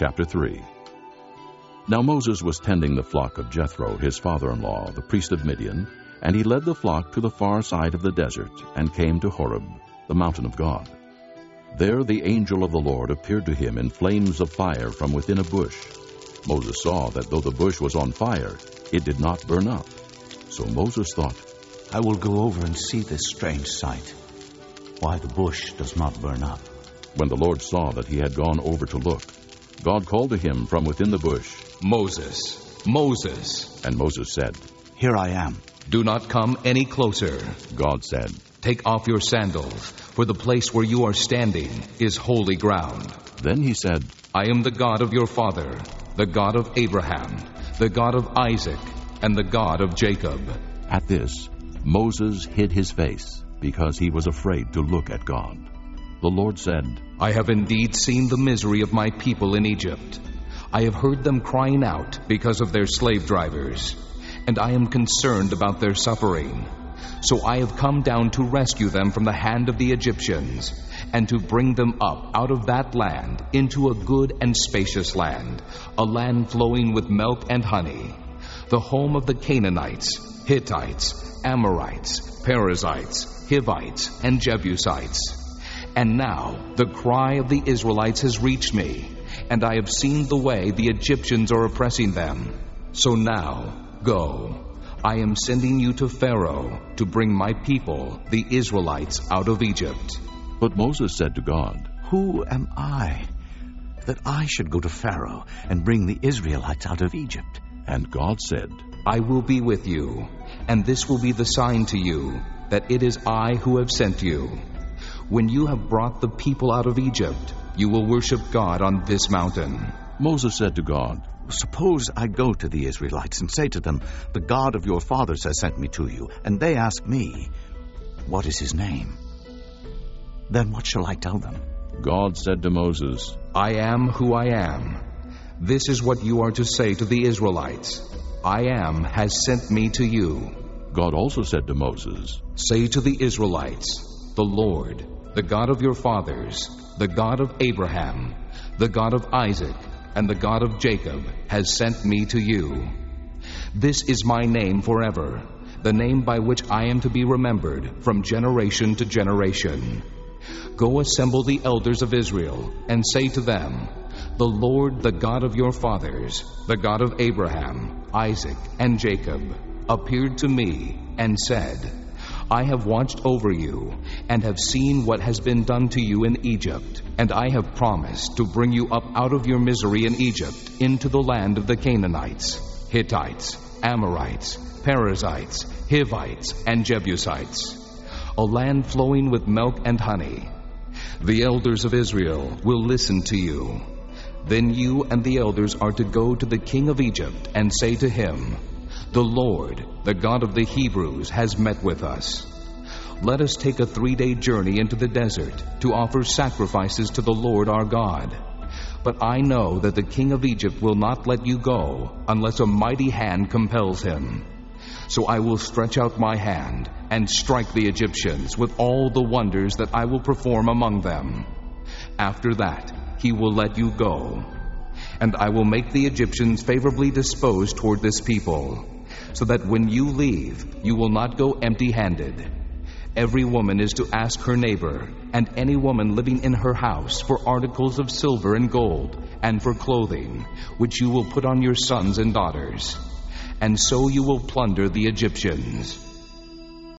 Chapter 3. Now Moses was tending the flock of Jethro, his father-in-law, the priest of Midian, and he led the flock to the far side of the desert and came to Horeb, the mountain of God. There the angel of the Lord appeared to him in flames of fire from within a bush. Moses saw that though the bush was on fire, it did not burn up. So Moses thought, I will go over and see this strange sight, why the bush does not burn up. When the Lord saw that he had gone over to look, God called to him from within the bush, Moses, Moses. And Moses said, Here I am. Do not come any closer. God said, Take off your sandals, for the place where you are standing is holy ground. Then he said, I am the God of your father, the God of Abraham, the God of Isaac, and the God of Jacob. At this, Moses hid his face, because he was afraid to look at God. The Lord said, I have indeed seen the misery of my people in Egypt. I have heard them crying out because of their slave drivers, and I am concerned about their suffering. So I have come down to rescue them from the hand of the Egyptians, and to bring them up out of that land into a good and spacious land, a land flowing with milk and honey, the home of the Canaanites, Hittites, Amorites, Perizzites, Hivites, and Jebusites. And now the cry of the Israelites has reached me, and I have seen the way the Egyptians are oppressing them. So now, go. I am sending you to Pharaoh to bring my people, the Israelites, out of Egypt. But Moses said to God, Who am I, that I should go to Pharaoh and bring the Israelites out of Egypt? And God said, I will be with you, and this will be the sign to you, that it is I who have sent you. When you have brought the people out of Egypt, you will worship God on this mountain. Moses said to God, Suppose I go to the Israelites and say to them, The God of your fathers has sent me to you, and they ask me, What is his name? Then what shall I tell them? God said to Moses, I am who I am. This is what you are to say to the Israelites. I am has sent me to you. God also said to Moses, Say to the Israelites, The Lord, the God of your fathers, the God of Abraham, the God of Isaac, and the God of Jacob, has sent me to you. This is my name forever, the name by which I am to be remembered from generation to generation. Go assemble the elders of Israel, and say to them, The Lord, the God of your fathers, the God of Abraham, Isaac, and Jacob, appeared to me and said, I have watched over you, and have seen what has been done to you in Egypt, and I have promised to bring you up out of your misery in Egypt into the land of the Canaanites, Hittites, Amorites, Perizzites, Hivites, and Jebusites, a land flowing with milk and honey. The elders of Israel will listen to you. Then you and the elders are to go to the king of Egypt and say to him, The Lord, the God of the Hebrews, has met with us. Let us take a 3-day journey into the desert to offer sacrifices to the Lord our God. But I know that the king of Egypt will not let you go unless a mighty hand compels him. So I will stretch out my hand and strike the Egyptians with all the wonders that I will perform among them. After that, he will let you go. And I will make the Egyptians favorably disposed toward this people, so that when you leave, you will not go empty-handed. Every woman is to ask her neighbor, and any woman living in her house, for articles of silver and gold, and for clothing, which you will put on your sons and daughters. And so you will plunder the Egyptians.